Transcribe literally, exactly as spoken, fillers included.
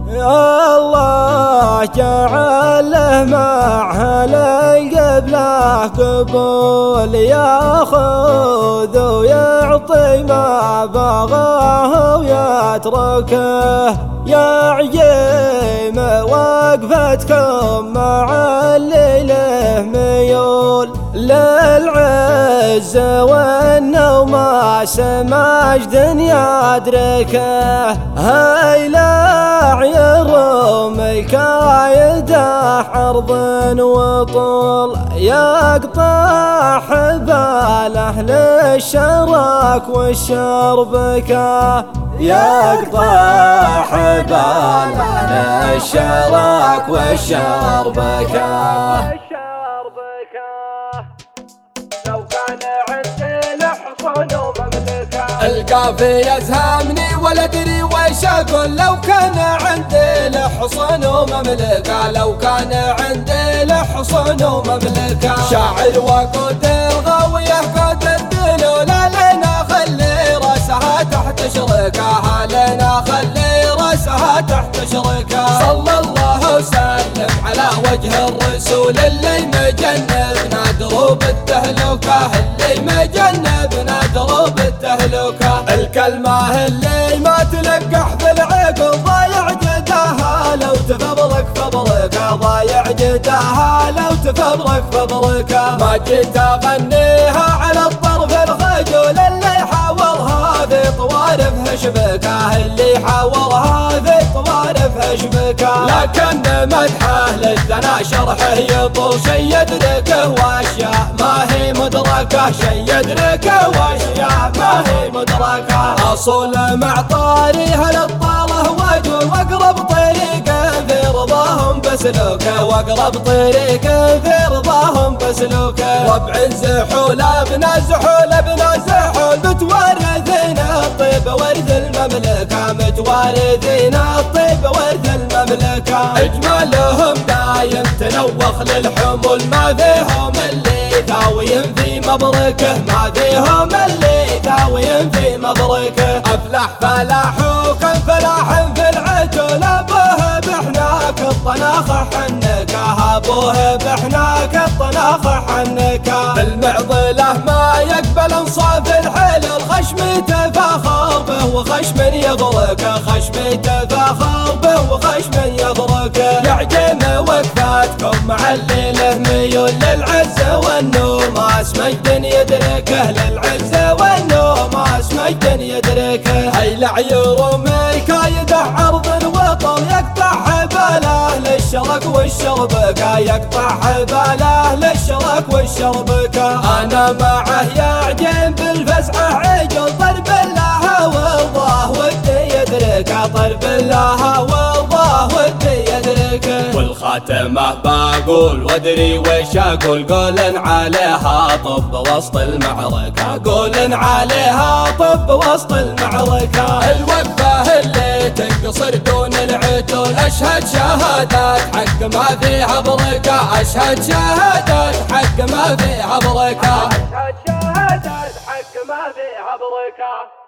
يا الله جعله مع قبله قبول، ياخذ ويعطي ما بغاه ويتركه. يا عجيم وقفتكم مع اللي له ميول للعز والنوم سماجد يدركه. هاي لا يرومي كايده عرض وطول، يقطع حباله للشراك والشربكه. يقطع حباله للشراك والشربكه. لو كان عندي لحصن ومملكة القافي يزهمني ولا ادري ويش اقول. لو كان عندي لحصن ومملكة، لو كان عندي لحصن ومملكة. شاعر وقود الغاوية قد الدلول، لنا خلي راسها تحت شركها، لنا خلي راسها تحت شركها. صلى الله وسلم على وجه الرسول اللي مجنبنا دروب التهلكة، اللي مجنبنا دروب التهلكة. الكلمة اللي ما تلقح بالعقل ضايع جداها لو تفبرك فبركة، ضايع جداها لو تفبرك فبركة. ما جيت اغنيها على الطرف الخجول اللي حاورها في طوارفها شبكة، اللي حاورها في طوارفها شبكة. لكن مدحه للثنا شرحه يطول، شي يدركه واشياء ما هي مدركه، شي يدركه واشياء ما هي مدركه. اصول مع طاريها للطاله وجول، واقرب طريق في رضاهم بسلوكه، واقرب طريق في رضاهم بسلوكه. ربع الزحول ابنا زحول ابنا زحول، متوارثين الطيب ورث المملكه، متوارثين الطيب ورث المملكه. اجمالهم دايم تنوخ للحمول، ما فيهم اللي ثاويين في مبركه، ما فيهم اللي ثاويين في مبركه. افلح فلاح وكم فلاح في العتول، ابوه بحناك الطناخ حنكه، ابوه بحناك الطناخ حنكه. بالمعضله ما يقبل انصاف الحلل، خشم تفاخر به وخشم يضركه، خشم تفاخر به وخشم يضركه. يعجم وقفاتكم مع اللي له ميول للعز والنوماس مجد يدركه، للعز والنوماس مجد يدركه. هي لعيرومي كايده عرض الوطن، يقطع حباله للشرك والشربكه، يقطع حباله للشرك والشربكه. انا معه يا عجيم بالفزعه عجل، طرب الله والله ودي يدركه، طرب الله والله ودي يدركه. والخاتمه بقول وادري ويش اقول، قول عليها طب وسط المعركه، قول عليها طب وسط المعركه. الوقفه اللي تنقصر دون العتول، اشهد شهادات حق ما فيها بركه، اشهد شهادات حق ما فيها بركه، أشهد شهادات حق ما فيها بركة.